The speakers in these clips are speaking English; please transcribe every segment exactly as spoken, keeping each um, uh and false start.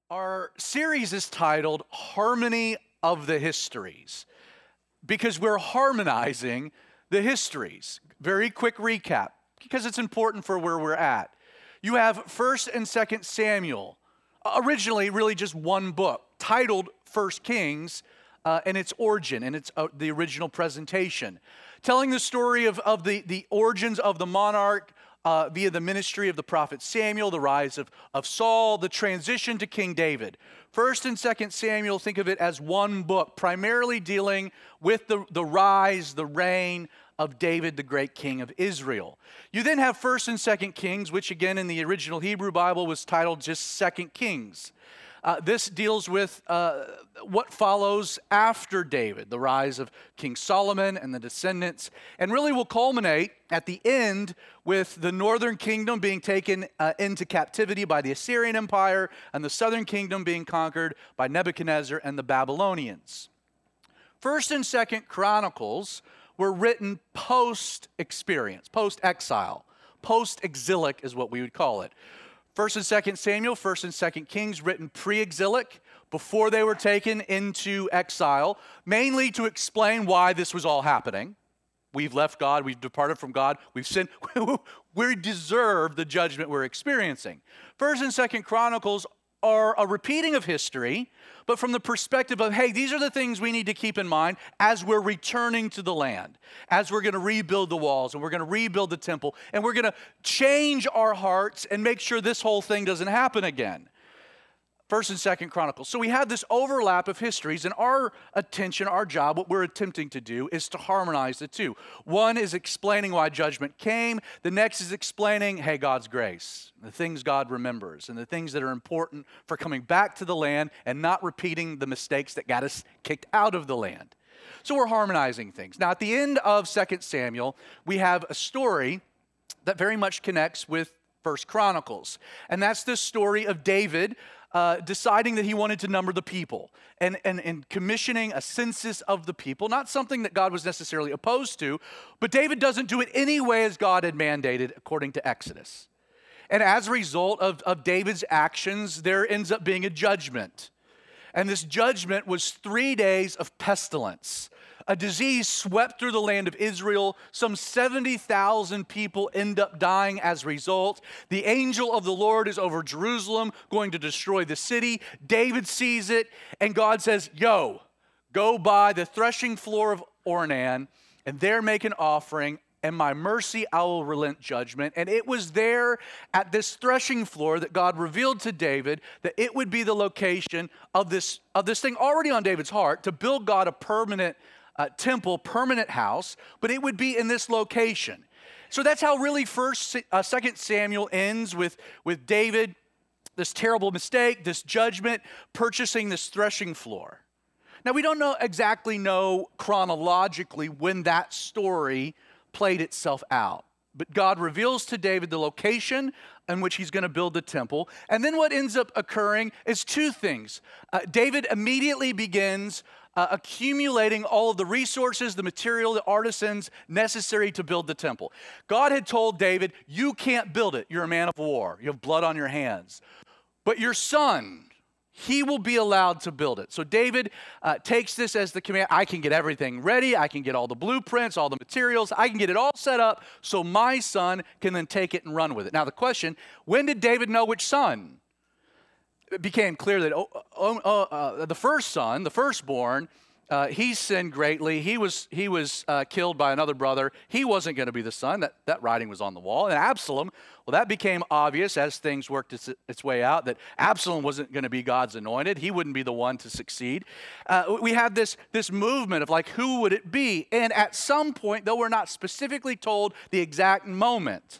Our series is titled Harmony of the Histories because we're harmonizing the histories. Very quick recap because it's important for where we're at. You have First and Second Samuel, originally really just one book titled First Kings uh, and its origin and its uh, the original presentation, telling the story of, of the, the origins of the monarch Uh, via the ministry of the prophet Samuel, the rise of, of Saul, the transition to King David. First and Second Samuel, think of it as one book, primarily dealing with the, the rise, the reign of David, the great king of Israel. You then have First and Second Kings, which again in the original Hebrew Bible was titled just Second Kings. Uh, this deals with uh, what follows after David, the rise of King Solomon and the descendants, and really will culminate at the end with the northern kingdom being taken uh, into captivity by the Assyrian Empire and the southern kingdom being conquered by Nebuchadnezzar and the Babylonians. First and Second Chronicles were written post-experience, post-exile. Post-exilic is what we would call it. First and Second Samuel, First and Second Kings, written pre-exilic, before they were taken into exile, mainly to explain why this was all happening. We've left God, we've departed from God, we've sinned, we deserve the judgment we're experiencing. First and Second Chronicles are a repeating of history, but from the perspective of, hey, these are the things we need to keep in mind as we're returning to the land, as we're going to rebuild the walls, and we're going to rebuild the temple, and we're going to change our hearts and make sure this whole thing doesn't happen again. First and Second Chronicles. So we have this overlap of histories, and our attention, our job, what we're attempting to do is to harmonize the two. One is explaining why judgment came. The next is explaining, hey, God's grace, the things God remembers, and the things that are important for coming back to the land and not repeating the mistakes that got us kicked out of the land. So we're harmonizing things. Now, at the end of Second Samuel, we have a story that very much connects with First Chronicles, and that's the story of David Uh, deciding that he wanted to number the people and, and, and commissioning a census of the people, not something that God was necessarily opposed to, but David doesn't do it anyway as God had mandated according to Exodus. And as a result of, of David's actions, there ends up being a judgment. And this judgment was three days of pestilence. A disease swept through the land of Israel. Some seventy thousand people end up dying as a result. The angel of the Lord is over Jerusalem, going to destroy the city. David sees it, and God says, yo, go by the threshing floor of Ornan, and there make an offering, and my mercy I will relent judgment. And it was there at this threshing floor that God revealed to David that it would be the location of this, of this thing already on David's heart, to build God a permanent Uh, temple, permanent house, but it would be in this location. So that's how really First, uh, Second Samuel ends with, with David, this terrible mistake, this judgment, purchasing this threshing floor. Now we don't know exactly know chronologically when that story played itself out, but God reveals to David the location in which he's going to build the temple. And then what ends up occurring is two things. Uh, David immediately begins Uh, accumulating all of the resources, the material, the artisans necessary to build the temple. God had told David, you can't build it. You're a man of war. You have blood on your hands. But your son, he will be allowed to build it. So David uh, takes this as the command. I can get everything ready. I can get all the blueprints, all the materials. I can get it all set up so my son can then take it and run with it. Now the question, when did David know which son? It became clear that oh, oh, uh, the first son, the firstborn, uh, he sinned greatly. He was he was uh, killed by another brother. He wasn't going to be the son. That, that writing was on the wall. And Absalom, well, that became obvious as things worked its, its way out, that Absalom wasn't going to be God's anointed. He wouldn't be the one to succeed. Uh, we have this, this movement of like, who would it be? And at some point, though we're not specifically told the exact moment,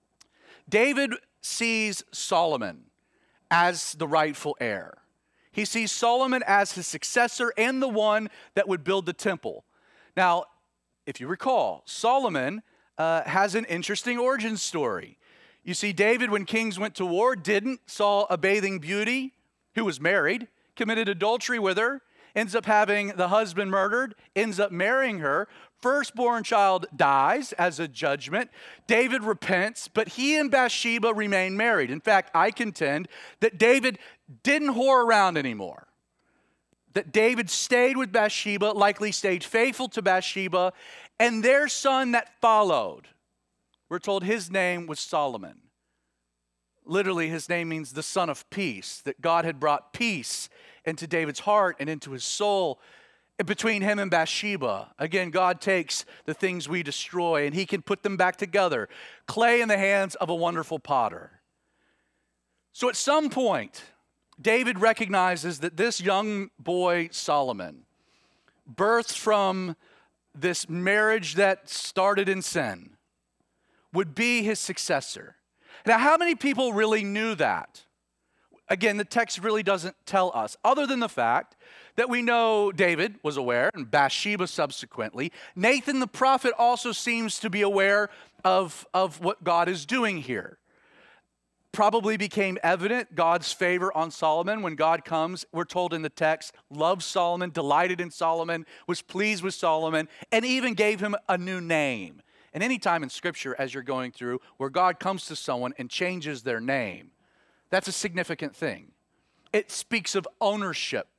David sees Solomon as the rightful heir. He sees Solomon as his successor and the one that would build the temple. Now, if you recall, Solomon uh, has an interesting origin story. You see, David, when kings went to war, didn't, saw a bathing beauty who was married, committed adultery with her, ends up having the husband murdered, ends up marrying her. Firstborn child dies as a judgment. David repents, but he and Bathsheba remain married. In fact, I contend that David didn't whore around anymore. That David stayed with Bathsheba, likely stayed faithful to Bathsheba, and their son that followed, we're told his name was Solomon. Literally, his name means the son of peace, that God had brought peace into David's heart and into his soul between him and Bathsheba. Again, God takes the things we destroy and he can put them back together. Clay in the hands of a wonderful potter. So at some point, David recognizes that this young boy, Solomon, birthed from this marriage that started in sin, would be his successor. Now, how many people really knew that? Again, the text really doesn't tell us, other than the fact that we know David was aware, and Bathsheba subsequently. Nathan the prophet also seems to be aware of, of what God is doing here. Probably became evident God's favor on Solomon when God comes, we're told in the text, loved Solomon, delighted in Solomon, was pleased with Solomon, and even gave him a new name. And any time in Scripture, as you're going through, where God comes to someone and changes their name, that's a significant thing. It speaks of ownership,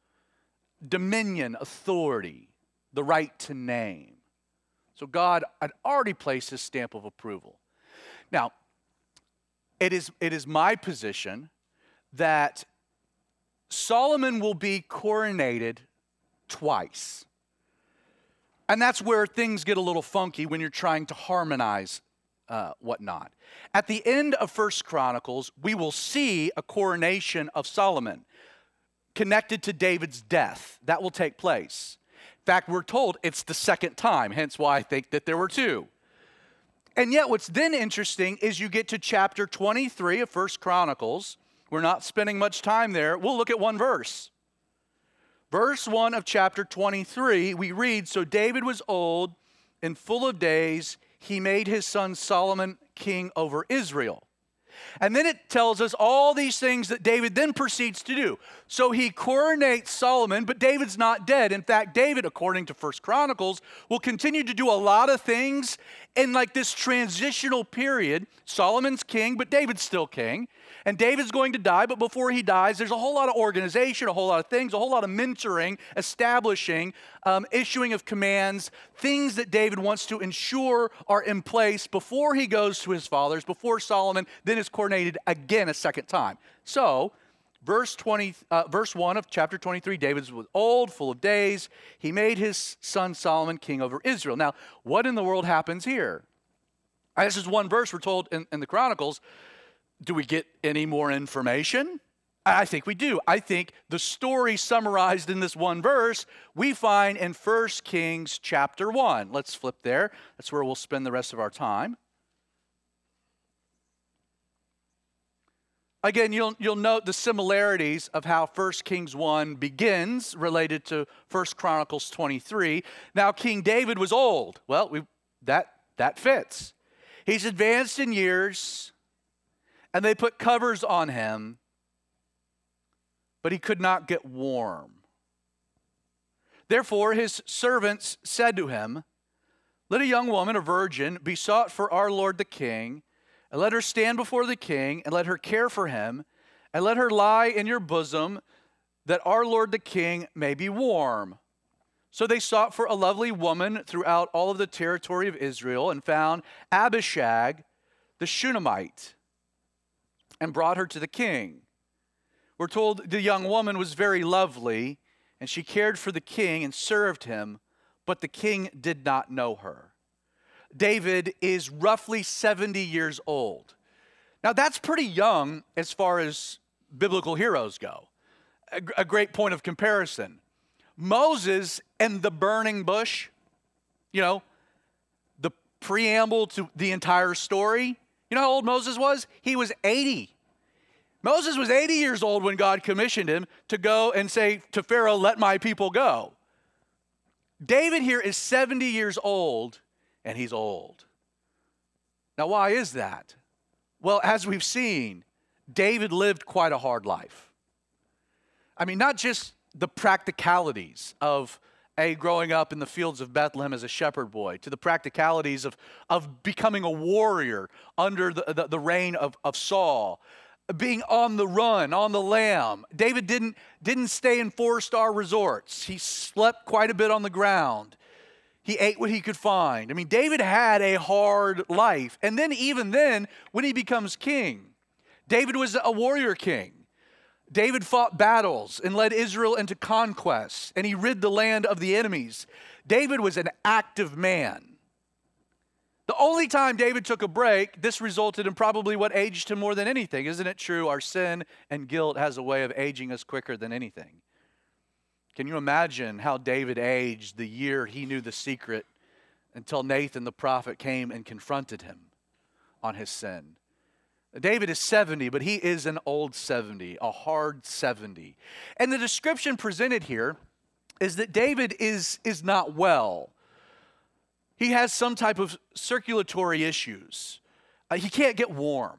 dominion, authority, the right to name. So God had already placed his stamp of approval. Now, it is, it is my position that Solomon will be coronated twice. And that's where things get a little funky when you're trying to harmonize uh, whatnot. At the end of First Chronicles, we will see a coronation of Solomon connected to David's death. That will take place. In fact, we're told it's the second time, hence why I think that there were two. And yet what's then interesting is you get to chapter twenty-three of First Chronicles. We're not spending much time there. We'll look at one verse. Verse one of chapter twenty-three, we read, "So David was old and full of days. He made his son Solomon king over Israel." And then it tells us all these things that David then proceeds to do. So he coronates Solomon, but David's not dead. In fact, David, according to First Chronicles, will continue to do a lot of things in like this transitional period. Solomon's king, but David's still king. And David's going to die, but before he dies, there's a whole lot of organization, a whole lot of things, a whole lot of mentoring, establishing, um, issuing of commands, things that David wants to ensure are in place before he goes to his fathers, before Solomon then is coronated again a second time. So, verse twenty, uh, verse one of chapter twenty-three, David was old, full of days. He made his son Solomon king over Israel. Now, what in the world happens here? Uh, this is one verse we're told in, in the Chronicles. Do we get any more information? I think we do. I think the story summarized in this one verse, we find in First Kings chapter one. Let's flip there. That's where we'll spend the rest of our time. Again, you'll, you'll note the similarities of how First Kings one begins related to First Chronicles twenty-three. Now, King David was old. Well, we, that, that fits. He's advanced in years, and they put covers on him, but he could not get warm. Therefore, his servants said to him, "Let a young woman, a virgin, be sought for our lord the king, and let her stand before the king, and let her care for him, and let her lie in your bosom, that our lord the king may be warm." So they sought for a lovely woman throughout all of the territory of Israel, and found Abishag the Shunammite, and brought her to the king. We're told the young woman was very lovely, and she cared for the king and served him, but the king did not know her. David is roughly seventy years old. Now that's pretty young as far as biblical heroes go. A, a great point of comparison. Moses and the burning bush, you know, the preamble to the entire story. You know how old Moses was? He was eighty. Moses was eighty years old when God commissioned him to go and say to Pharaoh, "Let my people go." David here is seventy years old, and he's old. Now, why is that? Well, as we've seen, David lived quite a hard life. I mean, not just the practicalities of a growing up in the fields of Bethlehem as a shepherd boy, to the practicalities of, of becoming a warrior under the, the, the reign of, of Saul, being on the run, on the lam. David didn't, didn't stay in four-star resorts. He slept quite a bit on the ground. He ate what he could find. I mean, David had a hard life. And then even then, when he becomes king, David was a warrior king. David fought battles and led Israel into conquests, and he rid the land of the enemies. David was an active man. The only time David took a break, this resulted in probably what aged him more than anything. Isn't it true? Our sin and guilt has a way of aging us quicker than anything. Can you imagine how David aged the year he knew the secret until Nathan the prophet came and confronted him on his sin? David is seventy, but he is an old seventy, a hard seventy. And the description presented here is that David is, is not well. He has some type of circulatory issues. Uh, he can't get warm.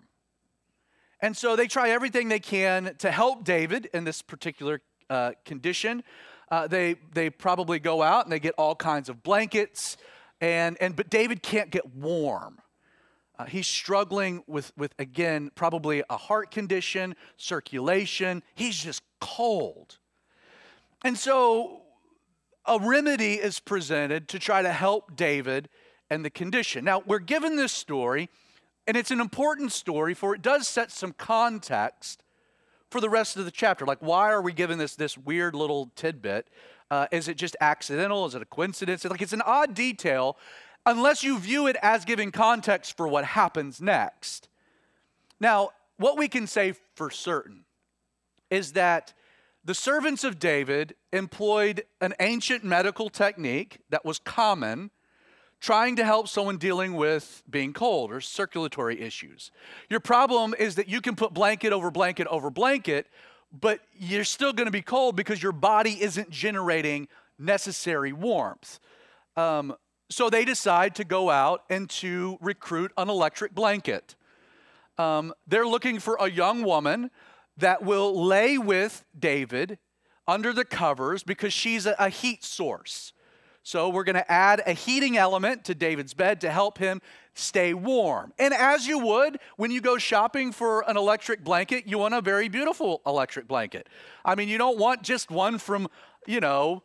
And so they try everything they can to help David in this particular uh, condition. Uh, they, they probably go out and they get all kinds of blankets, and, and, but David can't get warm. Uh, he's struggling with, with, again, probably a heart condition, circulation. He's just cold. And so a remedy is presented to try to help David and the condition. Now, we're given this story, and it's an important story, for it does set some context for the rest of the chapter. Like, why are we given this, this weird little tidbit? Uh, is it just accidental? Is it a coincidence? Like, it's an odd detail, unless you view it as giving context for what happens next. Now, what we can say for certain is that the servants of David employed an ancient medical technique that was common, trying to help someone dealing with being cold or circulatory issues. Your problem is that you can put blanket over blanket over blanket, but you're still going to be cold because your body isn't generating necessary warmth. Um, so they decide to go out and to recruit an electric blanket. Um, they're looking for a young woman that will lay with David under the covers because she's a, a heat source. So we're going to add a heating element to David's bed to help him stay warm. And as you would when you go shopping for an electric blanket, you want a very beautiful electric blanket. I mean, you don't want just one from, you know,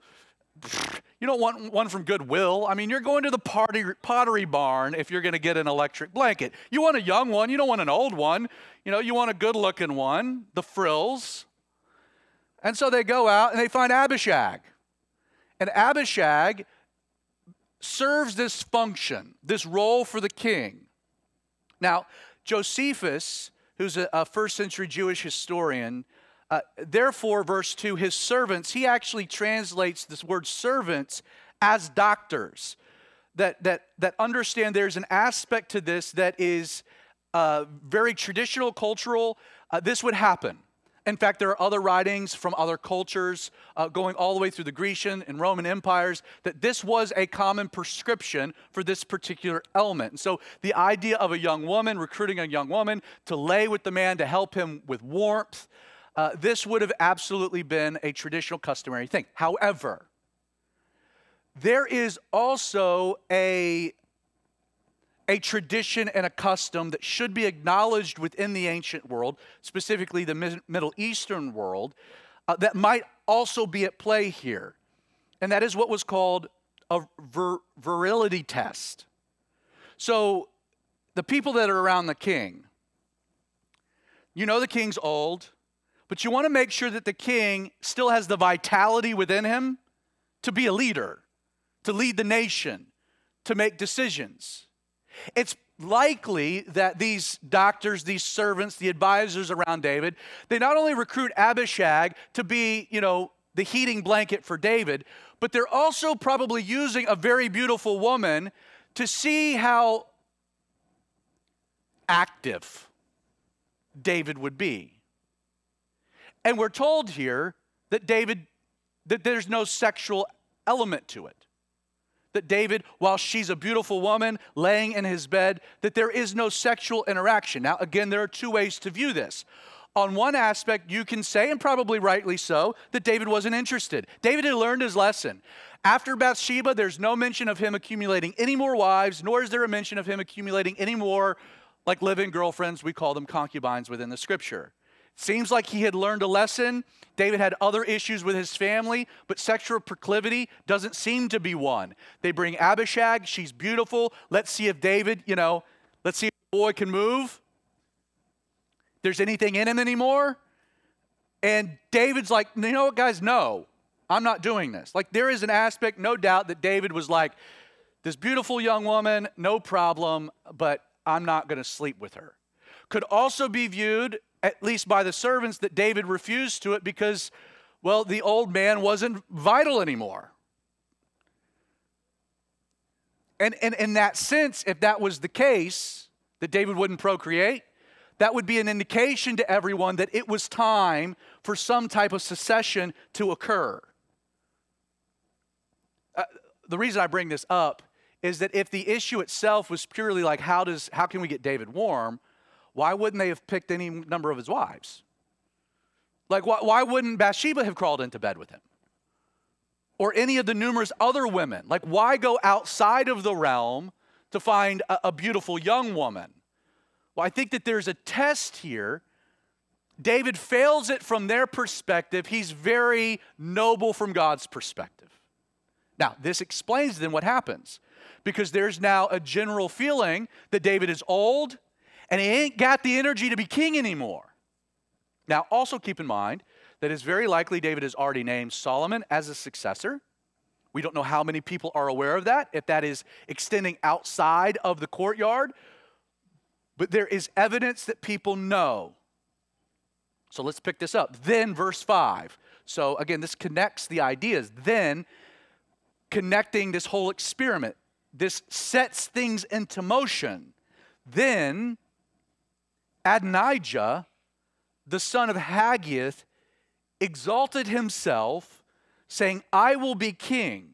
you don't want one from Goodwill. I mean, you're going to the party, Pottery Barn if you're going to get an electric blanket. You want a young one. You don't want an old one. You know, you want a good-looking one, the frills. And so they go out and they find Abishag. And Abishag serves this function, this role for the king. Now, Josephus, who's a, a first century Jewish historian, uh, therefore, verse two, his servants, he actually translates this word servants as doctors that, that, that understand there's an aspect to this that is uh, very traditional, cultural. Uh, this would happen. In fact, there are other writings from other cultures uh, going all the way through the Grecian and Roman empires that this was a common prescription for this particular element. And so the idea of a young woman, recruiting a young woman to lay with the man to help him with warmth, uh, this would have absolutely been a traditional customary thing. However, there is also a a tradition and a custom that should be acknowledged within the ancient world, specifically the Middle Eastern world, uh, that might also be at play here. And that is what was called a vir virility test. So the people that are around the king, you know the king's old, but you want to make sure that the king still has the vitality within him to be a leader, to lead the nation, to make decisions. It's likely that these doctors, these servants, the advisors around David, they not only recruit Abishag to be, you know, the heating blanket for David, but they're also probably using a very beautiful woman to see how active David would be. And we're told here that David, that there's no sexual element to it. That David, while she's a beautiful woman laying in his bed, that there is no sexual interaction. Now, again, there are two ways to view this. On one aspect, you can say, and probably rightly so, that David wasn't interested. David had learned his lesson. After Bathsheba, there's no mention of him accumulating any more wives, nor is there a mention of him accumulating any more like live-in girlfriends, we call them concubines within the scripture. Seems like he had learned a lesson. David had other issues with his family, but sexual proclivity doesn't seem to be one. They bring Abishag. She's beautiful. Let's see if David, you know, let's see if the boy can move. There's anything in him anymore. And David's like, you know what, guys? No, I'm not doing this. Like, there is an aspect, no doubt, that David was like, this beautiful young woman, no problem, but I'm not going to sleep with her. Could also be viewed, at least by the servants, that David refused to it because, well, the old man wasn't vital anymore. And, and in that sense, if that was the case, that David wouldn't procreate, that would be an indication to everyone that it was time for some type of secession to occur. Uh, the reason I bring this up is that if the issue itself was purely like, how does, how can we get David warm, why wouldn't they have picked any number of his wives? Like, why, why wouldn't Bathsheba have crawled into bed with him? Or any of the numerous other women? Like, why go outside of the realm to find a, a beautiful young woman? Well, I think that there's a test here. David fails it from their perspective. He's very noble from God's perspective. Now, this explains then what happens. Because there's now a general feeling that David is old and he ain't got the energy to be king anymore. Now, also keep in mind that it's very likely David has already named Solomon as a successor. We don't know how many people are aware of that, if that is extending outside of the courtyard. But there is evidence that people know. So let's pick this up. Then, verse five. So again, this connects the ideas. Then, connecting this whole experiment. This sets things into motion. Then, Adonijah, the son of Haggith, exalted himself, saying, I will be king.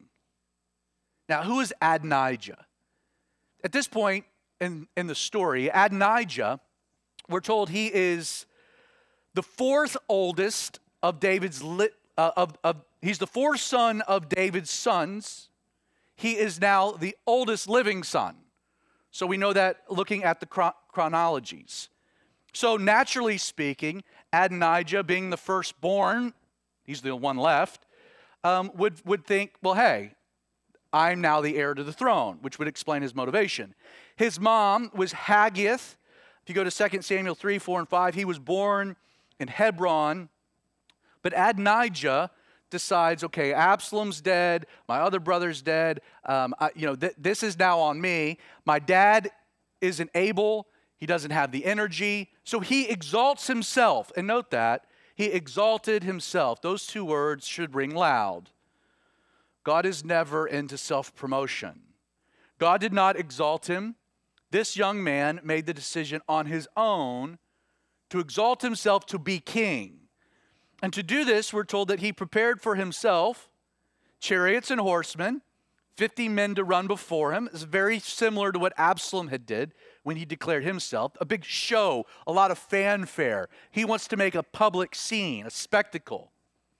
Now, who is Adonijah? At this point in, in the story, Adonijah, we're told he is the fourth oldest of David's, lit, uh, of, of, he's the fourth son of David's sons. He is now the oldest living son. So we know that looking at the chron- chronologies. So naturally speaking, Adonijah, being the firstborn, he's the one left, um, would, would think, well, hey, I'm now the heir to the throne, which would explain his motivation. His mom was Haggith. If you go to Second Samuel three, four, and five, he was born in Hebron. But Adonijah decides, okay, Absalom's dead, my other brother's dead, um, I, you know, th- this is now on me. My dad isn't able, he doesn't have the energy, so he exalts himself. And note that, he exalted himself. Those two words should ring loud. God is never into self-promotion. God did not exalt him. This young man made the decision on his own to exalt himself to be king. And to do this, we're told that he prepared for himself chariots and horsemen, fifty men to run before him. It's very similar to what Absalom had did when he declared himself. A big show, a lot of fanfare. He wants to make a public scene, a spectacle.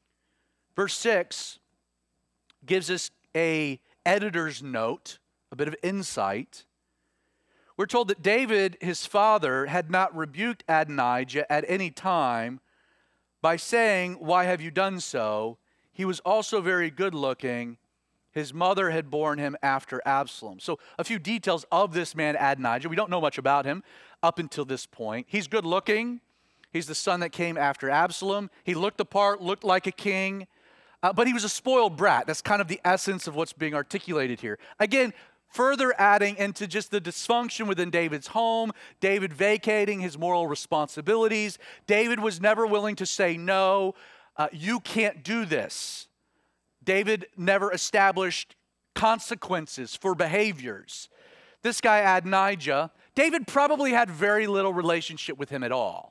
Verse six gives us a editor's note, a bit of insight. We're told that David, his father, had not rebuked Adonijah at any time by saying, why have you done so? He was also very good looking. His mother had borne him after Absalom. So a few details of this man Adonijah. We don't know much about him up until this point. He's good looking. He's the son that came after Absalom. He looked the part, looked like a king. Uh, but he was a spoiled brat. That's kind of the essence of what's being articulated here. Again, further adding into just the dysfunction within David's home, David vacating his moral responsibilities. David was never willing to say, no, uh, you can't do this. David never established consequences for behaviors. This guy Adonijah, David probably had very little relationship with him at all.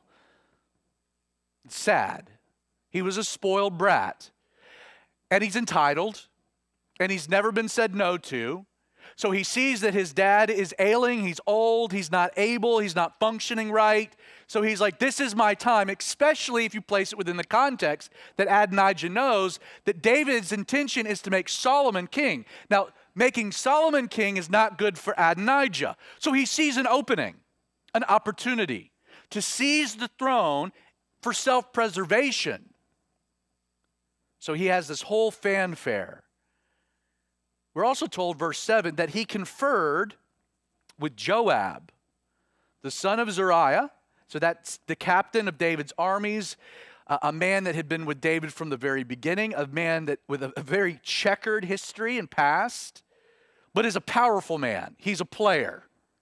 It's sad. He was a spoiled brat. And he's entitled, and he's never been said no to. So he sees that his dad is ailing, he's old, he's not able, he's not functioning right. So he's like, this is my time, especially if you place it within the context that Adonijah knows that David's intention is to make Solomon king. Now, making Solomon king is not good for Adonijah. So he sees an opening. an opportunity to seize the throne for self-preservation. So he has this whole fanfare. We're also told, verse seven, that he conferred with Joab, the son of Zeruiah. So that's the captain of David's armies, uh, a man that had been with David from the very beginning, a man that with a, a very checkered history and past, but is a powerful man. He's a player.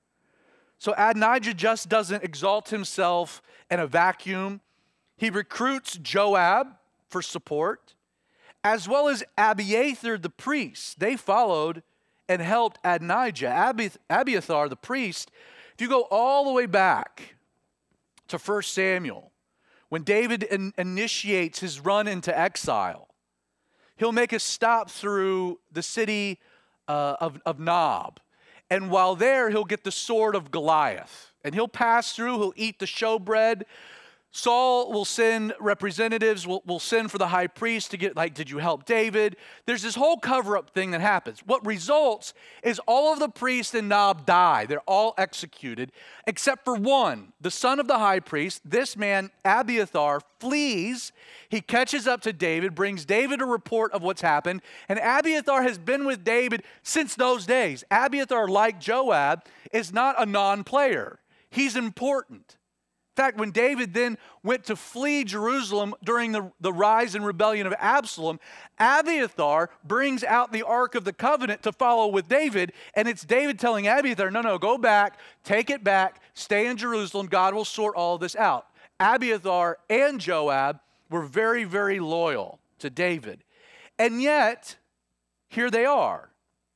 So Adonijah just doesn't exalt himself in a vacuum. He recruits Joab for support, as well as Abiathar the priest. They followed and helped Adonijah. Abi- Abiathar the priest, if you go all the way back to First Samuel, when David in- initiates his run into exile, he'll make a stop through the city uh, of, of Nob. And while there, he'll get the sword of Goliath. And he'll pass through, he'll eat the showbread. Saul will send representatives, will, will send for the high priest to get, like, did you help David? There's this whole cover-up thing that happens. What results is all of the priests in Nob die. They're all executed, except for one, the son of the high priest. This man, Abiathar, flees. He catches up to David, brings David a report of what's happened, and Abiathar has been with David since those days. Abiathar, like Joab, is not a non-player. He's important. In fact, when David then went to flee Jerusalem during the, the rise and rebellion of Absalom, Abiathar brings out the Ark of the Covenant to follow with David, and it's David telling Abiathar, no, no, go back, take it back, stay in Jerusalem, God will sort all this out. Abiathar and Joab were very, very loyal to David. And yet, here they are.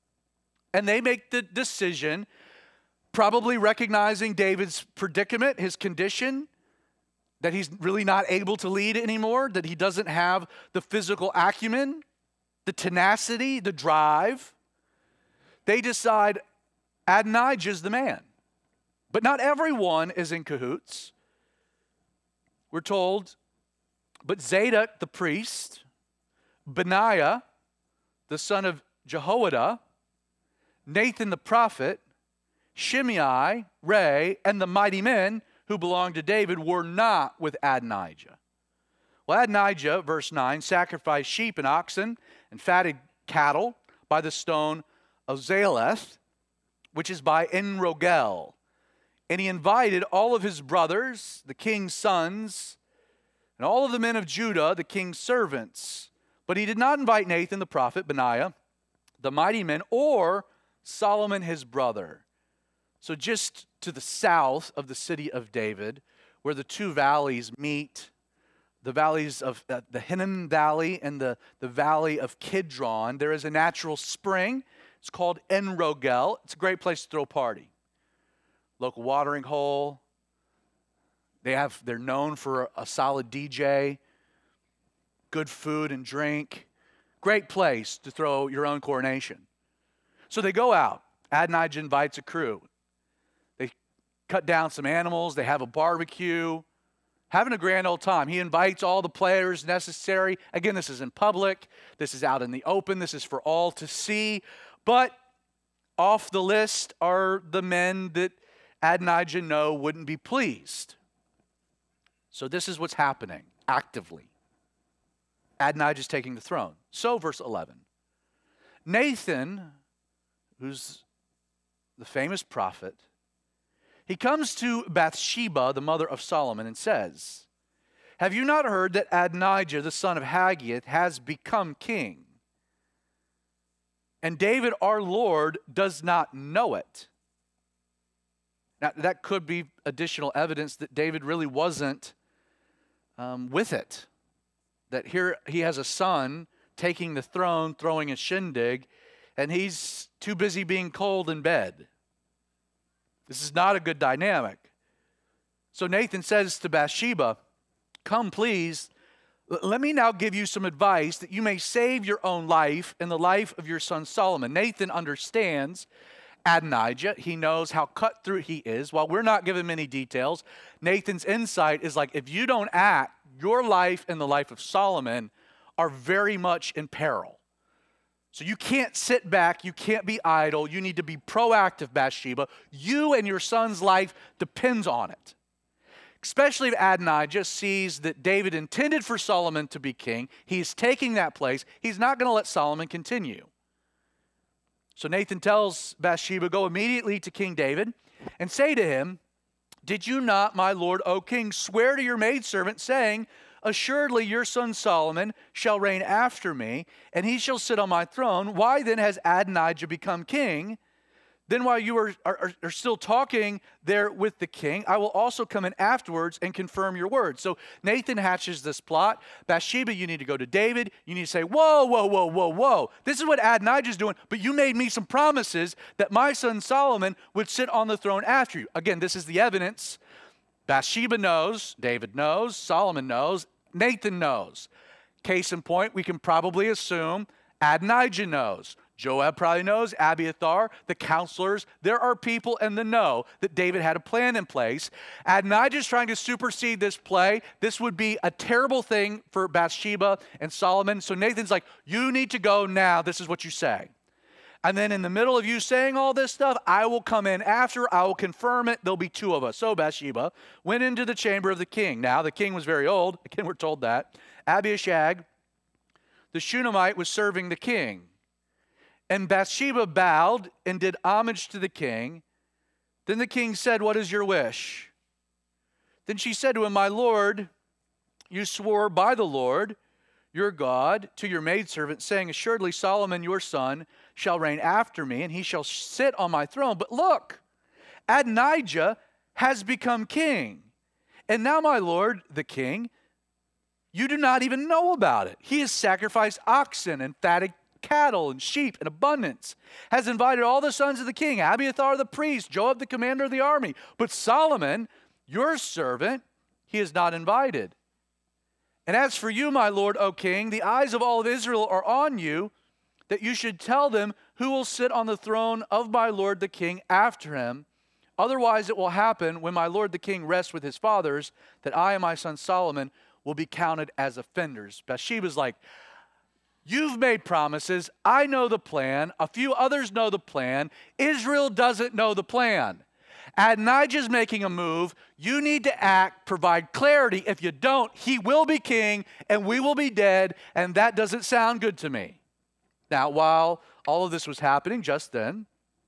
And they make the decision, probably recognizing David's predicament, his condition, that he's really not able to lead anymore, that he doesn't have the physical acumen, the tenacity, the drive. They decide Adonijah's the man. But not everyone is in cahoots. We're told, but Zadok the priest, Benaiah, the son of Jehoiada, Nathan the prophet, Shimei, Ray, and the mighty men who belonged to David were not with Adonijah. Well, Adonijah, verse nine, sacrificed sheep and oxen and fatted cattle by the stone of Zaleth, which is by En-Rogel. And he invited all of his brothers, the king's sons, and all of the men of Judah, the king's servants. But he did not invite Nathan the prophet, Benaiah, the mighty men, or Solomon his brother. So just to the south of the city of David, where the two valleys meet, the valleys of uh, the Hinnom Valley and the, the valley of Kidron, there is a natural spring. It's called En-Rogel. It's a great place to throw a party. Local watering hole. They have, they're known for a solid D J, good food and drink. Great place to throw your own coronation. So they go out. Adonijah invites a crew. They cut down some animals. They have a barbecue. Having a grand old time. He invites all the players necessary. Again, this is in public. This is out in the open. This is for all to see. But off the list are the men that Adonijah know wouldn't be pleased. So this is what's happening actively. Adonijah is taking the throne. So verse eleven. Nathan, who's the famous prophet, he comes to Bathsheba, the mother of Solomon, and says, have you not heard that Adonijah, the son of Haggith, has become king? And David, our Lord, does not know it. Now, that could be additional evidence that David really wasn't um, with it. That here he has a son taking the throne, throwing a shindig, and he's too busy being cold in bed. This is not a good dynamic. So Nathan says to Bathsheba, come please, let me now give you some advice that you may save your own life and the life of your son Solomon. Nathan understands Adonijah. He knows how cutthroat he is. While we're not given many details, Nathan's insight is like, if you don't act, your life and the life of Solomon are very much in peril. So you can't sit back, you can't be idle, you need to be proactive, Bathsheba. You and your son's life depends on it. Especially if Adonijah sees that David intended for Solomon to be king, he's taking that place, he's not going to let Solomon continue. So Nathan tells Bathsheba, go immediately to King David and say to him, did you not, my lord, O king, swear to your maidservant, saying, assuredly your son Solomon shall reign after me, and he shall sit on my throne. Why then has Adonijah become king? Then while you are, are, are still talking there with the king, I will also come in afterwards and confirm your words. So Nathan hatches this plot. Bathsheba, you need to go to David. You need to say, whoa, whoa, whoa, whoa, whoa. This is what Adonijah's doing, but you made me some promises that my son Solomon would sit on the throne after you. Again, this is the evidence. Bathsheba knows, David knows, Solomon knows, Nathan knows. Case in point, we can probably assume Adonijah knows. Joab probably knows, Abiathar, the counselors. There are people in the know that David had a plan in place. Adonijah's trying to supersede this play. This would be a terrible thing for Bathsheba and Solomon. So Nathan's like, you need to go now. This is what you say. And then in the middle of you saying all this stuff, I will come in after. I will confirm it. There'll be two of us. So Bathsheba went into the chamber of the king. Now, the king was very old. Again, we're told that. Abishag, the Shunammite, was serving the king. And Bathsheba bowed and did homage to the king. Then the king said, what is your wish? Then she said to him, my lord, you swore by the Lord, your God, to your maidservant, saying, assuredly Solomon your son shall reign after me, and he shall sit on my throne. But look, Adonijah has become king. And now, my lord, the king, you do not even know about it. He has sacrificed oxen and fatted cattle and sheep in abundance, has invited all the sons of the king, Abiathar the priest, Joab the commander of the army. But Solomon, your servant, he is not invited. And as for you, my lord, O king, the eyes of all of Israel are on you, that you should tell them who will sit on the throne of my lord the king after him. Otherwise it will happen when my lord the king rests with his fathers, that I and my son Solomon will be counted as offenders. Bathsheba's like, you've made promises. I know the plan. A few others know the plan. Israel doesn't know the plan. Adonijah's making a move. You need to act, provide clarity. If you don't, he will be king and we will be dead, and that doesn't sound good to me. Now, while all of this was happening just then,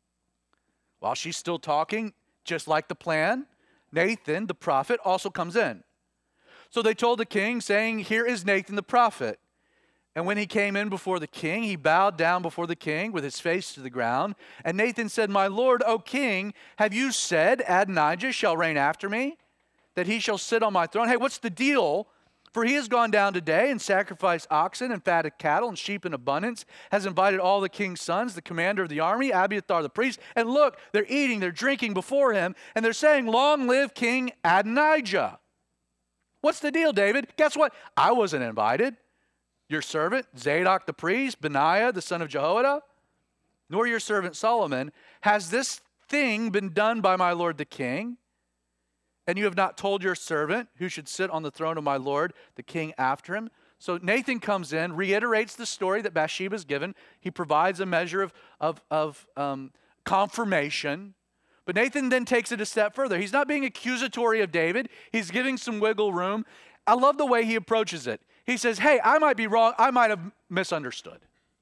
while she's still talking, just like the plan, Nathan, the prophet, also comes in. So they told the king, saying, here is Nathan the prophet. And when he came in before the king, he bowed down before the king with his face to the ground. And Nathan said, my lord, O king, have you said Adonijah shall reign after me, that he shall sit on my throne? Hey, what's the deal? For he has gone down today and sacrificed oxen and fatted cattle and sheep in abundance, has invited all the king's sons, the commander of the army, Abiathar the priest. And look, they're eating, they're drinking before him, and they're saying, long live King Adonijah. What's the deal, David? Guess what? I wasn't invited. Your servant, Zadok the priest, Benaiah the son of Jehoiada, nor your servant Solomon. Has this thing been done by my lord the king? And you have not told your servant who should sit on the throne of my lord the king after him? So Nathan comes in, reiterates the story that Bathsheba's given. He provides a measure of, of, of um, confirmation. But Nathan then takes it a step further. He's not being accusatory of David. He's giving some wiggle room. I love the way he approaches it. He says, hey, I might be wrong. I might have misunderstood.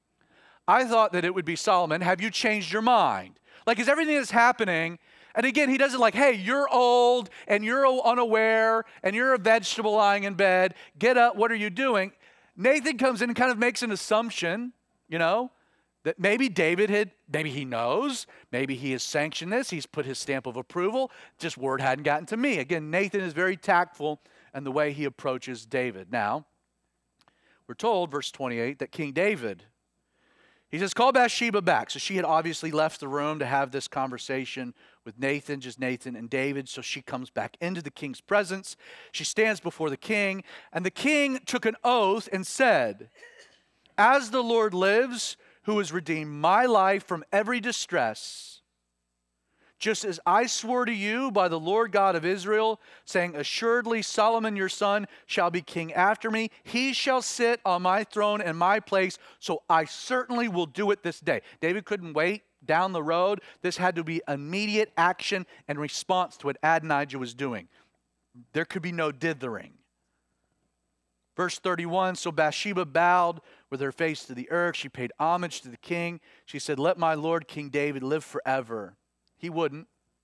I thought that it would be Solomon. Have you changed your mind? Like, is everything that's happening, and again, he does it like, hey, you're old, and you're unaware, and you're a vegetable lying in bed. Get up. What are you doing? Nathan comes in and kind of makes an assumption, you know, that maybe David had, maybe he knows, maybe he has sanctioned this. He's put his stamp of approval. Just word hadn't gotten to me. Again, Nathan is very tactful in the way he approaches David. Now, we're told, verse twenty-eight, that King David, he says, call Bathsheba back. So she had obviously left the room to have this conversation with Nathan, just Nathan and David. So she comes back into the king's presence. She stands before the king, and the king took an oath and said, as the Lord lives, who has redeemed my life from every distress, just as I swore to you by the Lord God of Israel, saying, assuredly Solomon your son shall be king after me. He shall sit on my throne and my place, so I certainly will do it this day. David couldn't wait down the road. This had to be immediate action and response to what Adonijah was doing. There could be no dithering. Verse thirty-one, so Bathsheba bowed with her face to the earth. She paid homage to the king. She said, let my lord King David live forever. He wouldn't.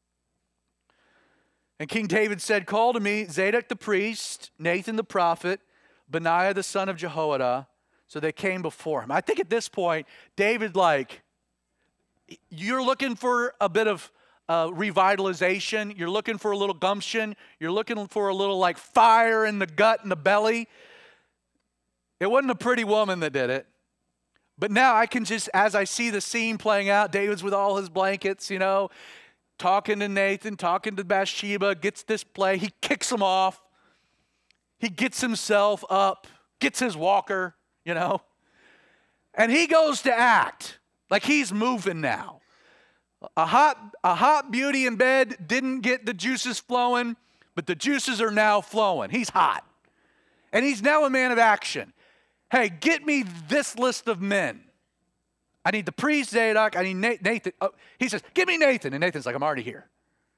And King David said, call to me Zadok the priest, Nathan the prophet, Benaiah the son of Jehoiada. So they came before him. I think at this point, David, like, you're looking for a bit of uh, revitalization. You're looking for a little gumption. You're looking for a little, like, fire in the gut and the belly. It wasn't a pretty woman that did it. But now I can just, as I see the scene playing out, David's with all his blankets, you know, talking to Nathan, talking to Bathsheba, gets this play. He kicks him off. He gets himself up, gets his walker, you know, and he goes to act like he's moving now. A hot, a hot beauty in bed didn't get the juices flowing, but the juices are now flowing. He's hot. And he's now a man of action. Hey, get me this list of men. I need the priest Zadok. I need Nathan. Oh, he says, give me Nathan. And Nathan's like, I'm already here.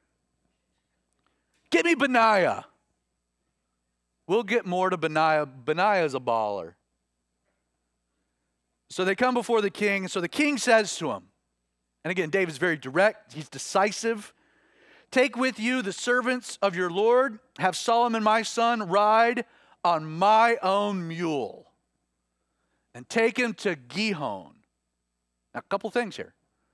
Get me Benaiah. We'll get more to Benaiah. Benaiah's a baller. So they come before the king. So the king says to him, and again, David's very direct. He's decisive. Take with you the servants of your Lord. Have Solomon my son ride on my own mule. And take him to Gihon. Now, a couple things here.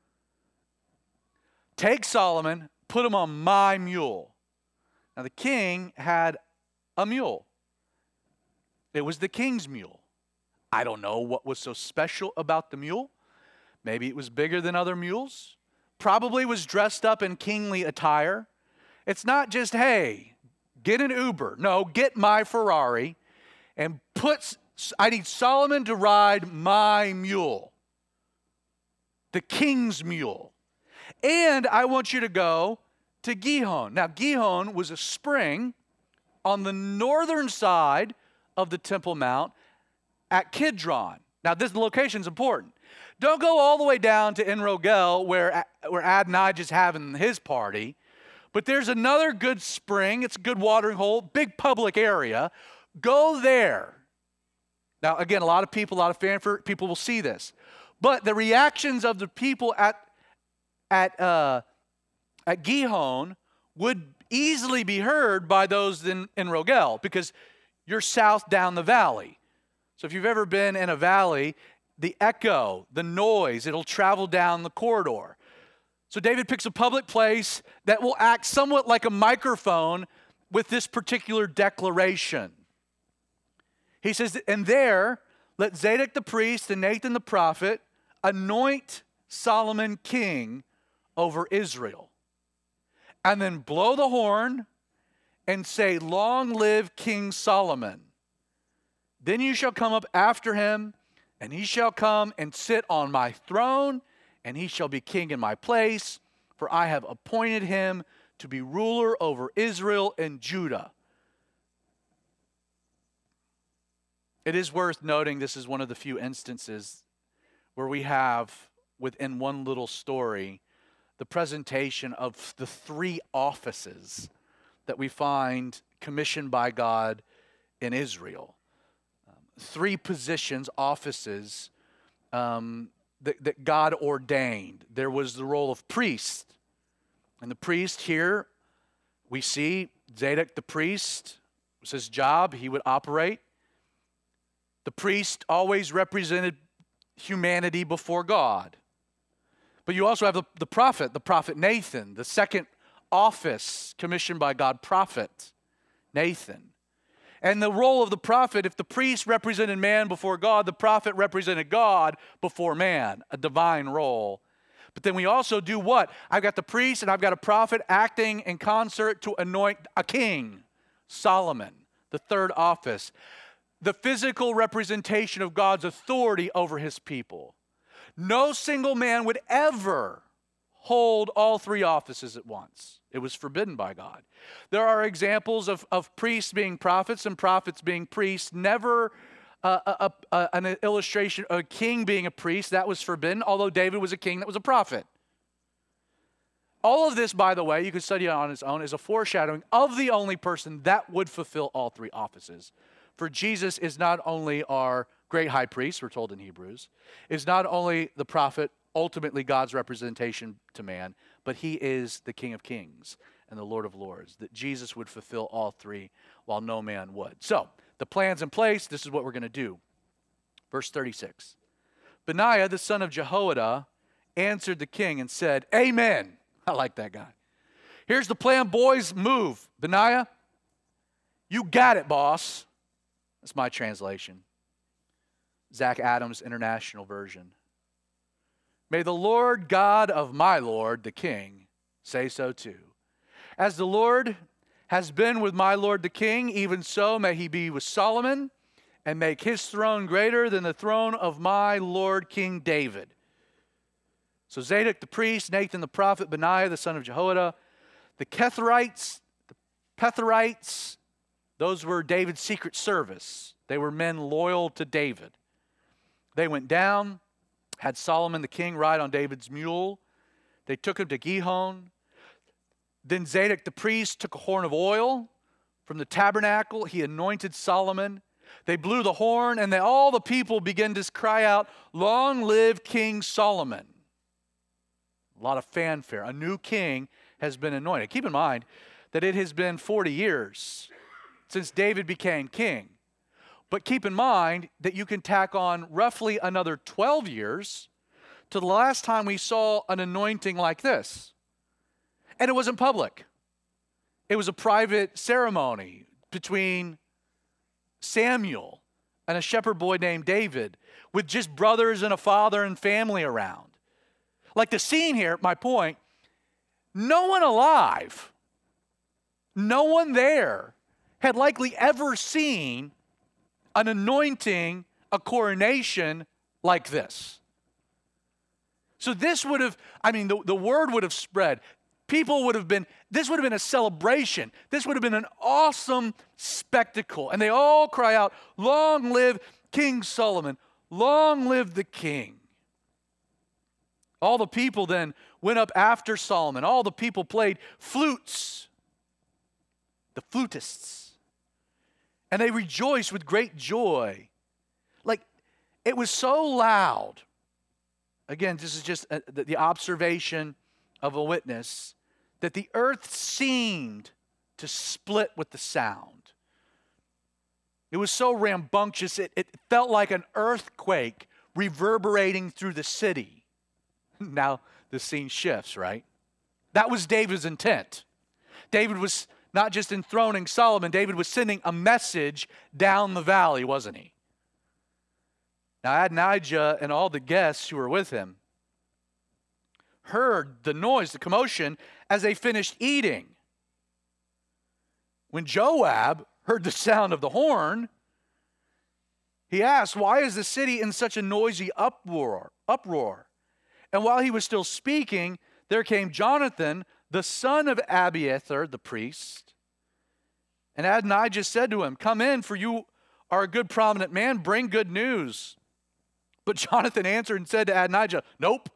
Take Solomon, put him on my mule. Now, the king had a mule. It was the king's mule. I don't know what was so special about the mule. Maybe it was bigger than other mules. Probably was dressed up in kingly attire. It's not just, hey, get an Uber. No, get my Ferrari and put, I need Solomon to ride my mule. The king's mule. And I want you to go to Gihon. Now, Gihon was a spring on the northern side of the Temple Mount at Kidron. Now, this location is important. Don't go all the way down to En Rogel where, where Adonijah's having his party. But there's another good spring. It's a good watering hole, big public area. Go there. Now, again, a lot of people, a lot of fanfare, people will see this. But the reactions of the people at, at, uh, at Gihon would easily be heard by those in, in Rogel because you're south down the valley. So if you've ever been in a valley, the echo, the noise, it'll travel down the corridor. So David picks a public place that will act somewhat like a microphone with this particular declaration. He says, and there, let Zadok the priest and Nathan the prophet anoint Solomon king over Israel. And then blow the horn and say, long live King Solomon. Then you shall come up after him, and he shall come and sit on my throne, and he shall be king in my place, for I have appointed him to be ruler over Israel and Judah. It is worth noting this is one of the few instances where we have, within one little story, the presentation of the three offices that we find commissioned by God in Israel. Um, three positions, offices, um, that, that God ordained. There was the role of priest. And the priest here, we see Zadok the priest, was his job, he would operate. The priest always represented humanity before God. But you also have the, the prophet, the prophet Nathan, the second office commissioned by God, prophet Nathan. And the role of the prophet, if the priest represented man before God, the prophet represented God before man, a divine role. But then we also do what? I've got the priest and I've got a prophet acting in concert to anoint a king, Solomon, the third office. The physical representation of God's authority over his people. No single man would ever hold all three offices at once. It was forbidden by God. There are examples of, of priests being prophets and prophets being priests. Never uh, a, a, an illustration of a king being a priest. That was forbidden, although David was a king that was a prophet. All of this, by the way, you could study it on its own, is a foreshadowing of the only person that would fulfill all three offices. For Jesus is not only our great high priest, we're told in Hebrews, is not only the prophet, ultimately God's representation to man, but he is the King of Kings and the Lord of Lords, that Jesus would fulfill all three while no man would. So, the plan's in place. This is what we're going to do. Verse thirty-six. Benaiah, the son of Jehoiada, answered the king and said, Amen. I like that guy. Here's the plan, boys. Move. Benaiah, you got it, boss. That's my translation. Zach Adams International Version. May the Lord God of my Lord, the king, say so too. As the Lord has been with my Lord the king, even so may he be with Solomon and make his throne greater than the throne of my Lord King David. So Zadok the priest, Nathan the prophet, Benaiah the son of Jehoiada, the Ketherites, the Petherites, those were David's secret service. They were men loyal to David. They went down, had Solomon the king ride on David's mule. They took him to Gihon. Then Zadok the priest took a horn of oil from the tabernacle. He anointed Solomon. They blew the horn, and they, all the people began to cry out, Long live King Solomon. A lot of fanfare. A new king has been anointed. Keep in mind that it has been forty years since David became king. But keep in mind that you can tack on roughly another twelve years to the last time we saw an anointing like this. And it wasn't public. It was a private ceremony between Samuel and a shepherd boy named David with just brothers and a father and family around. Like the scene here, my point, no one alive, no one there had likely ever seen an anointing, a coronation like this. So this would have, I mean, the, the word would have spread. People would have been, this would have been a celebration. This would have been an awesome spectacle. And they all cry out, Long live King Solomon. Long live the king. All the people then went up after Solomon. All the people played flutes, the flutists. And they rejoiced with great joy. Like, it was so loud. Again, this is just a, the, the observation of a witness, that the earth seemed to split with the sound. It was so rambunctious, it, it felt like an earthquake reverberating through the city. Now the scene shifts, right? That was David's intent. David was not just enthroning Solomon, David was sending a message down the valley, wasn't he? Now Adonijah and all the guests who were with him heard the noise, the commotion, as they finished eating. When Joab heard the sound of the horn, he asked, Why is the city in such a noisy uproar? uproar? And while he was still speaking, there came Jonathan, the son of Abiathar, the priest. And Adonijah said to him, Come in, for you are a good prominent man. Bring good news. But Jonathan answered and said to Adonijah, Nope.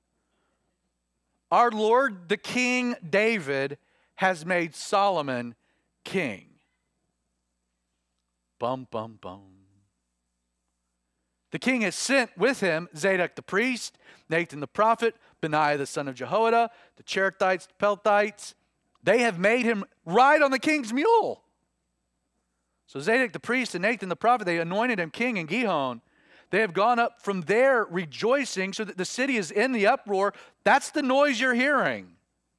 Our Lord, the King David, has made Solomon king. Bum, bum, bum. The king has sent with him Zadok the priest, Nathan the prophet, Benaiah the son of Jehoiada, the Cherethites, the Pelethites. They have made him ride on the king's mule. So Zadok the priest and Nathan the prophet, they anointed him king in Gihon. They have gone up from there rejoicing, so that the city is in the uproar. That's the noise you're hearing.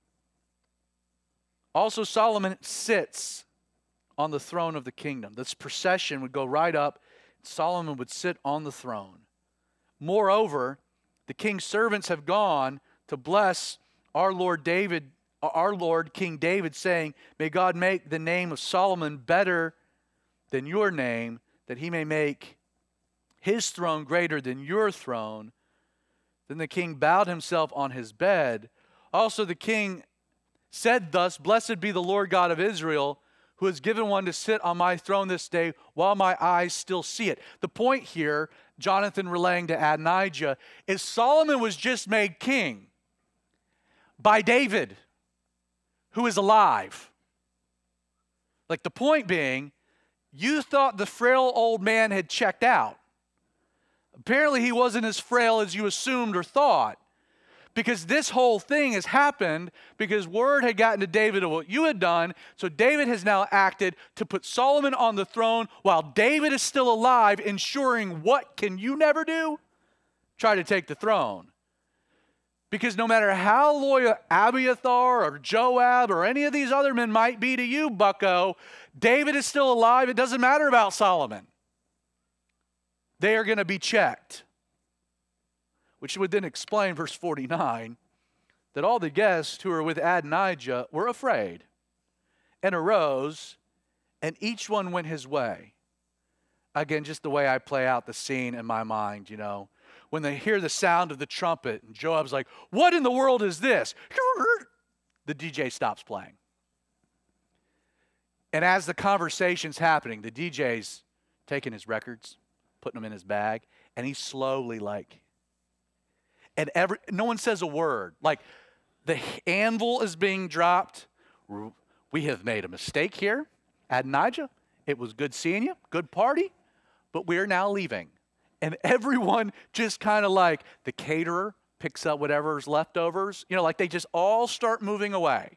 Also, Solomon sits on the throne of the kingdom. This procession would go right up. Solomon would sit on the throne. Moreover, the king's servants have gone to bless our Lord David, our Lord King David, saying, May God make the name of Solomon better than your name, that he may make his throne greater than your throne. Then the king bowed himself on his bed. Also the king said thus, Blessed be the Lord God of Israel, who has given one to sit on my throne this day while my eyes still see it. The point here, Jonathan relaying to Adonijah, is Solomon was just made king by David, who is alive. Like the point being, you thought the frail old man had checked out. Apparently he wasn't as frail as you assumed or thought. Because this whole thing has happened because word had gotten to David of what you had done. So David has now acted to put Solomon on the throne while David is still alive, ensuring what can you never do? Try to take the throne. Because no matter how loyal Abiathar or Joab or any of these other men might be to you, bucko, David is still alive. It doesn't matter about Solomon. They are going to be checked. Which would then explain, verse forty-nine, that all the guests who were with Adonijah were afraid and arose, and each one went his way. Again, just the way I play out the scene in my mind, you know. When they hear the sound of the trumpet, and Joab's like, what in the world is this? The D J stops playing. And as the conversation's happening, the D J's taking his records, putting them in his bag, and he's slowly like, and every, no one says a word. Like the anvil is being dropped. We have made a mistake here. Adonijah, it was good seeing you, good party, but we're now leaving. And everyone just kind of like, the caterer picks up whatever's leftovers. You know, like they just all start moving away.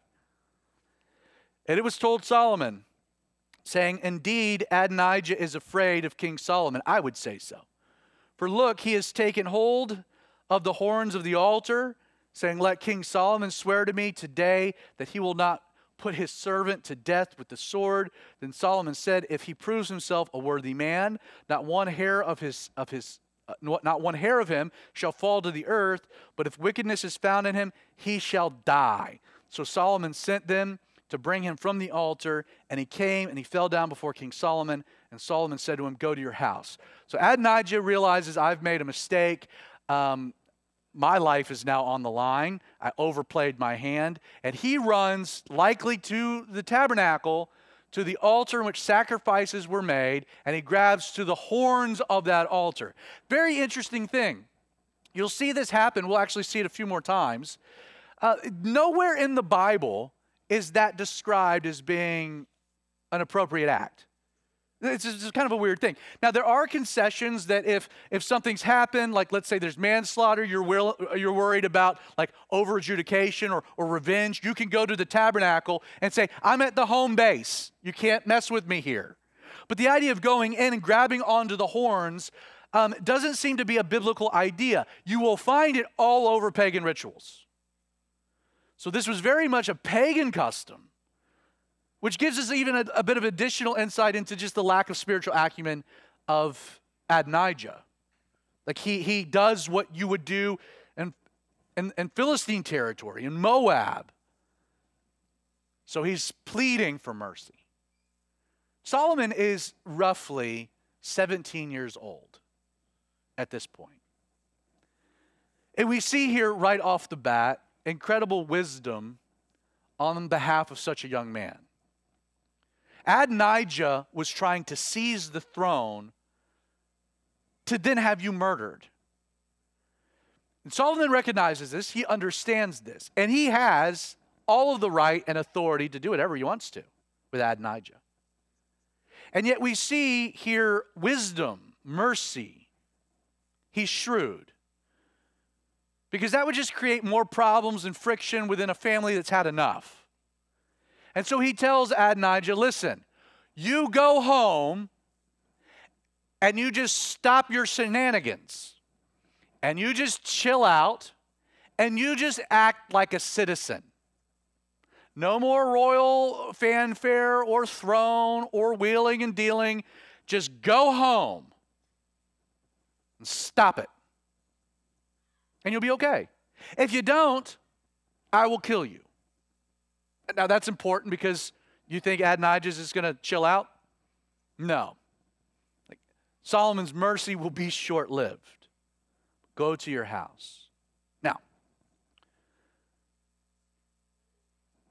And it was told Solomon, saying, indeed, Adonijah is afraid of King Solomon. I would say so. For look, he has taken hold of the horns of the altar, saying, let King Solomon swear to me today that he will not put his servant to death with the sword. Then Solomon said, if he proves himself a worthy man, not one hair of his of his uh, not one hair of him shall fall to the earth, but if wickedness is found in him, he shall die. So Solomon sent them to bring him from the altar, and he came and he fell down before King Solomon, and Solomon said to him, go to your house. So Adonijah realizes, I've made a mistake. Um, my life is now on the line. I overplayed my hand. And he runs likely to the tabernacle, to the altar in which sacrifices were made, and he grabs to the horns of that altar. Very interesting thing. You'll see this happen. We'll actually see it a few more times. Uh, nowhere in the Bible is that described as being an appropriate act. It's just kind of a weird thing. Now, there are concessions that if if something's happened, like let's say there's manslaughter, you're will, you're worried about like over adjudication or, or revenge, you can go to the tabernacle and say, I'm at the home base. You can't mess with me here. But the idea of going in and grabbing onto the horns um, doesn't seem to be a biblical idea. You will find it all over pagan rituals. So this was very much a pagan custom, which gives us even a, a bit of additional insight into just the lack of spiritual acumen of Adonijah. Like he, he does what you would do in, in, in Philistine territory, in Moab. So he's pleading for mercy. Solomon is roughly seventeen years old at this point. And we see here right off the bat incredible wisdom on behalf of such a young man. Adonijah was trying to seize the throne to then have you murdered. And Solomon recognizes this, he understands this, and he has all of the right and authority to do whatever he wants to with Adonijah. And yet we see here wisdom, mercy. He's shrewd. Because that would just create more problems and friction within a family that's had enough. And so he tells Adonijah, listen, you go home and you just stop your shenanigans and you just chill out and you just act like a citizen. No more royal fanfare or throne or wheeling and dealing. Just go home and stop it. And you'll be okay. If you don't, I will kill you. Now that's important because you think Adonijah is going to chill out? No. Like, Solomon's mercy will be short-lived. Go to your house. Now,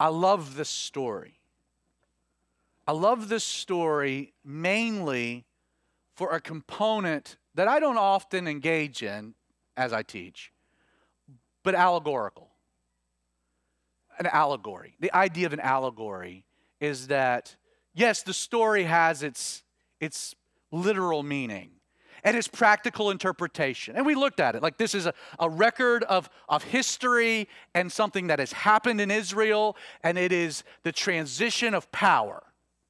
I love this story. I love this story mainly for a component that I don't often engage in as I teach, but allegorical. An allegory. The idea of an allegory is that, yes, the story has its, its literal meaning and its practical interpretation. And we looked at it like this is a, a record of, of history and something that has happened in Israel, and it is the transition of power.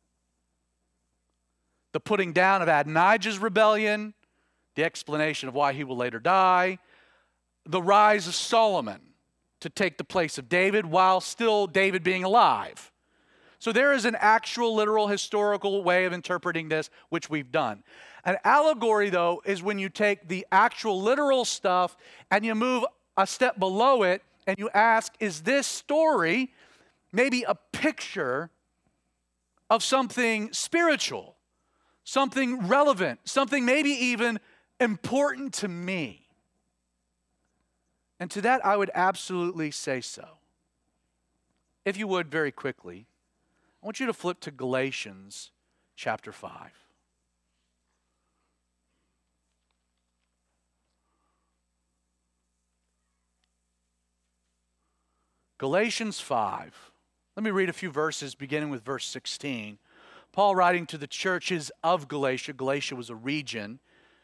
The putting down of Adonijah's rebellion, the explanation of why he will later die, the rise of Solomon to take the place of David while still David being alive. So there is an actual, literal, historical way of interpreting this, which we've done. An allegory, though, is when you take the actual literal stuff and you move a step below it and you ask, is this story maybe a picture of something spiritual, something relevant, something maybe even important to me? And to that, I would absolutely say so. If you would, very quickly, I want you to flip to Galatians chapter five. Galatians five. Let me read a few verses beginning with verse sixteen. Paul writing to the churches of Galatia. Galatia was a region.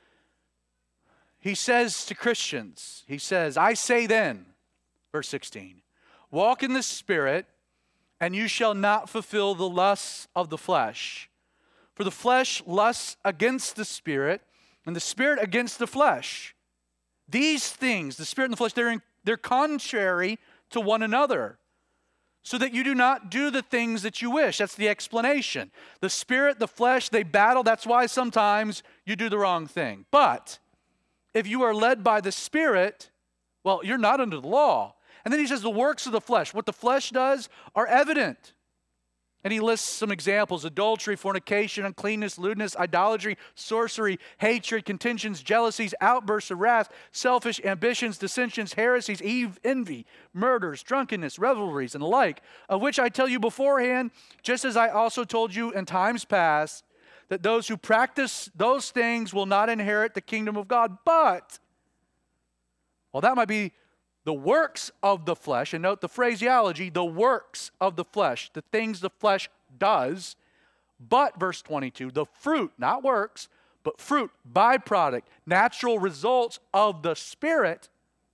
He says to Christians, he says, I say then, verse sixteen, walk in the Spirit, and you shall not fulfill the lusts of the flesh. For the flesh lusts against the Spirit, and the Spirit against the flesh. These things, the Spirit and the flesh, they're, in, they're contrary to one another, so that you do not do the things that you wish. That's the explanation. The Spirit, the flesh, they battle. That's why sometimes you do the wrong thing. But if you are led by the Spirit, well, you're not under the law. And then he says the works of the flesh, what the flesh does, are evident. And he lists some examples: adultery, fornication, uncleanness, lewdness, idolatry, sorcery, hatred, contentions, jealousies, outbursts of wrath, selfish ambitions, dissensions, heresies, envy, murders, drunkenness, revelries, and the like, of which I tell you beforehand, just as I also told you in times past, that those who practice those things will not inherit the kingdom of God. But, well, that might be the works of the flesh, and note the phraseology, the works of the flesh, the things the flesh does. But, verse twenty-two, the fruit, not works, but fruit, byproduct, natural results of the Spirit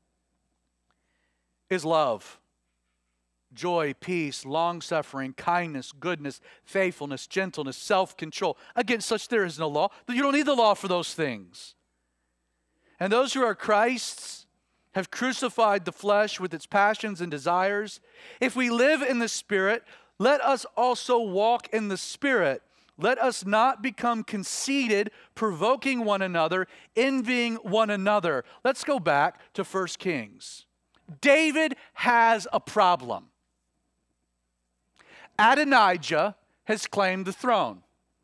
is love, joy, peace, long-suffering, kindness, goodness, faithfulness, gentleness, self-control. Against such there is no law. You don't need the law for those things. And those who are Christ's have crucified the flesh with its passions and desires. If we live in the Spirit, let us also walk in the Spirit. Let us not become conceited, provoking one another, envying one another. Let's go back to First Kings. David has a problem. Adonijah has claimed the throne.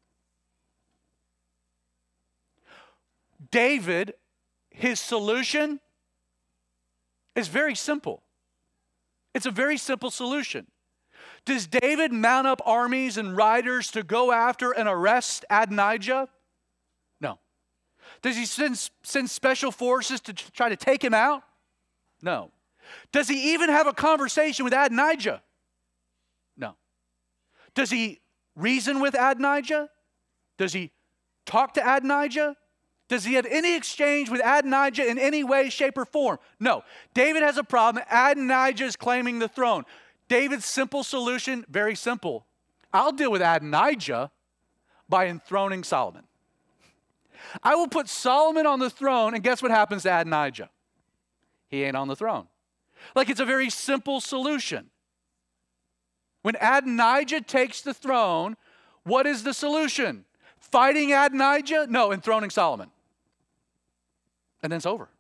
David, his solution is very simple. It's a very simple solution. Does David mount up armies and riders to go after and arrest Adonijah? No. Does he send, send special forces to try to take him out? No. Does he even have a conversation with Adonijah? No. Does he reason with Adonijah? Does he talk to Adonijah? Does he have any exchange with Adonijah in any way, shape, or form? No. David has a problem. Adonijah is claiming the throne. David's simple solution, very simple. I'll deal with Adonijah by enthroning Solomon. I will put Solomon on the throne, and guess what happens to Adonijah? He ain't on the throne. Like, it's a very simple solution. When Adonijah takes the throne, what is the solution? Fighting Adonijah? No, enthroning Solomon. And then it's over.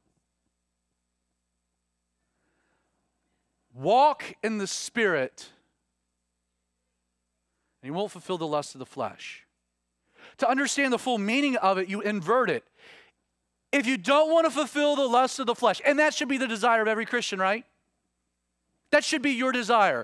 Walk in the Spirit, and you won't fulfill the lust of the flesh. To understand the full meaning of it, you invert it. If you don't want to fulfill the lust of the flesh, and that should be the desire of every Christian, right? That should be your desire.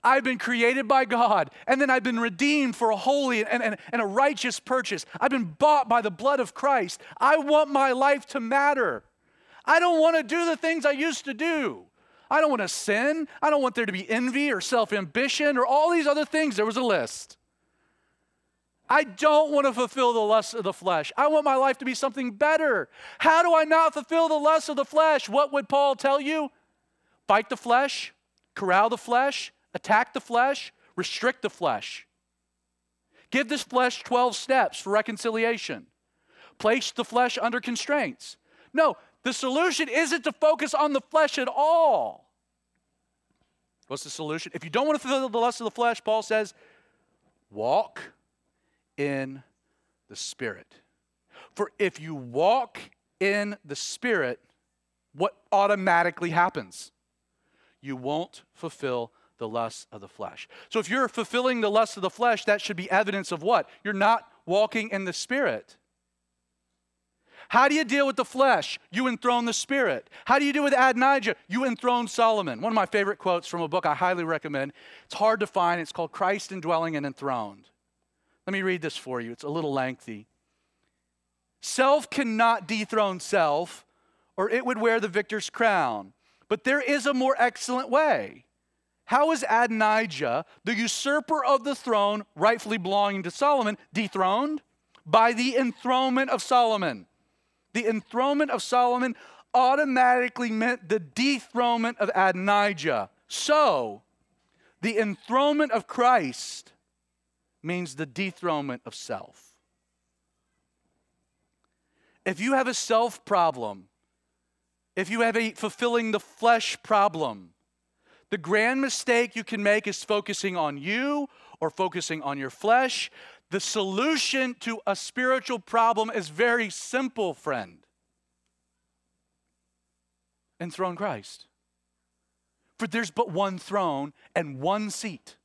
I've been created by God, and then I've been redeemed for a holy and, and, and a righteous purchase. I've been bought by the blood of Christ. I want my life to matter. I don't want to do the things I used to do. I don't want to sin. I don't want there to be envy or self-ambition or all these other things. There was a list. I don't want to fulfill the lusts of the flesh. I want my life to be something better. How do I not fulfill the lusts of the flesh? What would Paul tell you? Fight the flesh, corral the flesh, attack the flesh, restrict the flesh. Give this flesh twelve steps for reconciliation. Place the flesh under constraints. No, the solution isn't to focus on the flesh at all. What's the solution? If you don't want to fulfill the lust of the flesh, Paul says, walk in the Spirit. For if you walk in the Spirit, what automatically happens? You won't fulfill the lust of the flesh. So if you're fulfilling the lust of the flesh, that should be evidence of what? You're not walking in the Spirit. How do you deal with the flesh? You enthrone the Spirit. How do you deal with Adonijah? You enthrone Solomon. One of my favorite quotes from a book I highly recommend. It's hard to find. It's called Christ Indwelling and Enthroned. Let me read this for you. It's a little lengthy. Self cannot dethrone self, or it would wear the victor's crown. But there is a more excellent way. How is Adonijah, the usurper of the throne, rightfully belonging to Solomon, dethroned? By the enthronement of Solomon. The enthronement of Solomon automatically meant the dethronement of Adonijah. So, the enthronement of Christ means the dethronement of self. If you have a self problem, if you have a fulfilling the flesh problem, the grand mistake you can make is focusing on you or focusing on your flesh. The solution to a spiritual problem is very simple, friend. Enthrone Christ. For there's but one throne and one seat.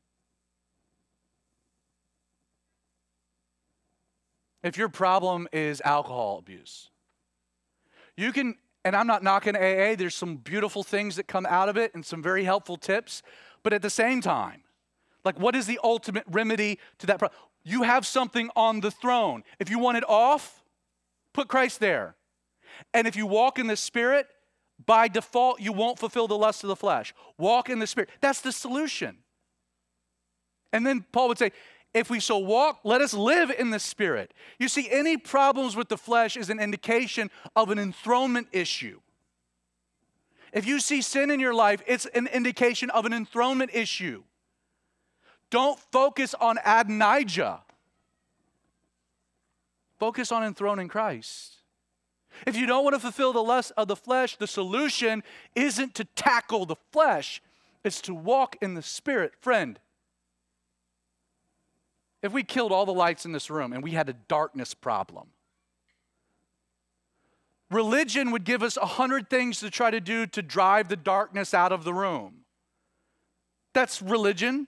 If your problem is alcohol abuse, you can, and I'm not knocking A A, there's some beautiful things that come out of it and some very helpful tips, but at the same time, like what is the ultimate remedy to that problem? You have something on the throne. If you want it off, put Christ there. And if you walk in the Spirit, by default, you won't fulfill the lust of the flesh. Walk in the Spirit. That's the solution. And then Paul would say, if we so walk, let us live in the Spirit. You see, any problems with the flesh is an indication of an enthronement issue. If you see sin in your life, it's an indication of an enthronement issue. Don't focus on Adonijah. Focus on enthroning Christ. If you don't want to fulfill the lust of the flesh, the solution isn't to tackle the flesh. It's to walk in the Spirit. Friend, if we killed all the lights in this room and we had a darkness problem, religion would give us a hundred things to try to do to drive the darkness out of the room. That's religion.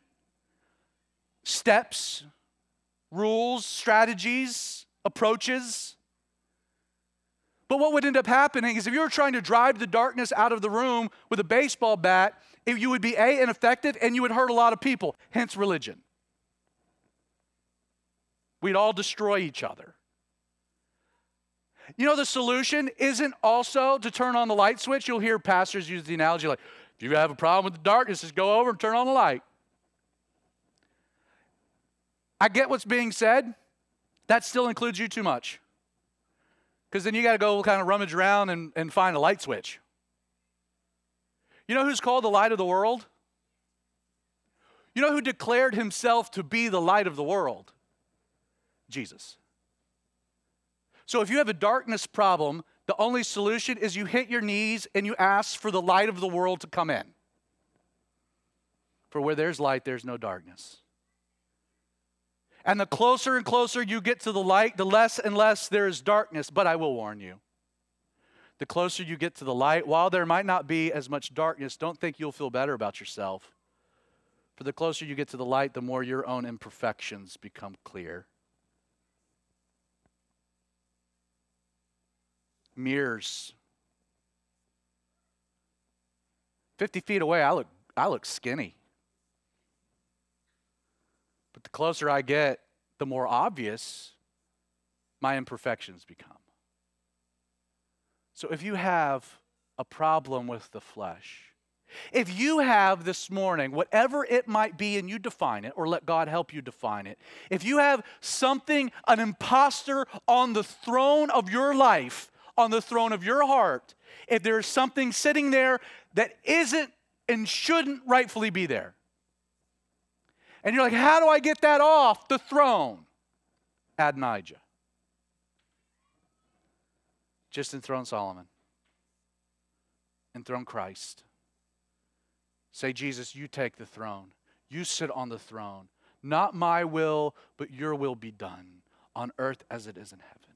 Steps, rules, strategies, approaches. But what would end up happening is if you were trying to drive the darkness out of the room with a baseball bat, you would be A, ineffective, and you would hurt a lot of people, hence religion. We'd all destroy each other. You know, the solution isn't also to turn on the light switch. You'll hear pastors use the analogy like, if you have a problem with the darkness, just go over and turn on the light. I get what's being said. That still includes you too much. Because then you got to go kind of rummage around and, and find a light switch. You know who's called the light of the world? You know who declared himself to be the light of the world? Jesus. So if you have a darkness problem, the only solution is you hit your knees and you ask for the light of the world to come in. For where there's light, there's no darkness. And the closer and closer you get to the light, the less and less there is darkness. But I will warn you, the closer you get to the light, while there might not be as much darkness, don't think you'll feel better about yourself. For the closer you get to the light, the more your own imperfections become clear. Mirrors. fifty feet away, I look, I look skinny. But the closer I get, the more obvious my imperfections become. So if you have a problem with the flesh, if you have this morning, whatever it might be, and you define it, or let God help you define it, if you have something, an imposter on the throne of your life, on the throne of your heart, if there's something sitting there that isn't and shouldn't rightfully be there, and you're like, how do I get that off the throne? Adonijah. Just enthrone Solomon. Enthrone Christ. Say, Jesus, you take the throne. You sit on the throne. Not my will, but your will be done on earth as it is in heaven.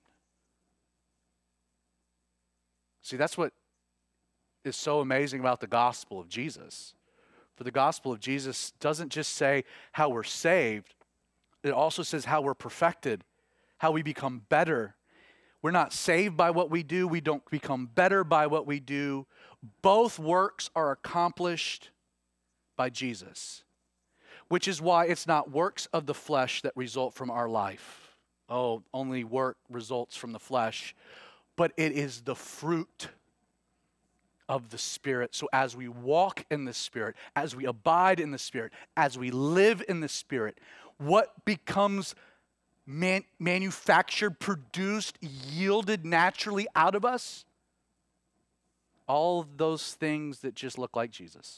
See, that's what is so amazing about the gospel of Jesus. For the gospel of Jesus doesn't just say how we're saved, it also says how we're perfected, how we become better. We're not saved by what we do. We don't become better by what we do. Both works are accomplished by Jesus, which is why it's not works of the flesh that result from our life. Oh, only work results from the flesh, but it is the fruit of the Spirit. So as we walk in the Spirit, as we abide in the Spirit, as we live in the Spirit, what becomes man- manufactured, produced, yielded naturally out of us? All of those things that just look like Jesus.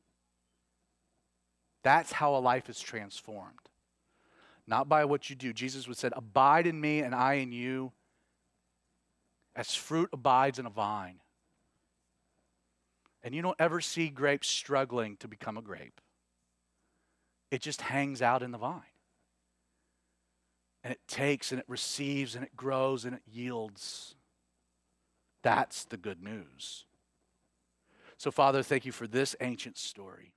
That's how a life is transformed. Not by what you do. Jesus would said, abide in me and I in you, as fruit abides in a vine. And you don't ever see grapes struggling to become a grape. It just hangs out in the vine. And it takes and it receives and it grows and it yields. That's the good news. So, Father, thank you for this ancient story.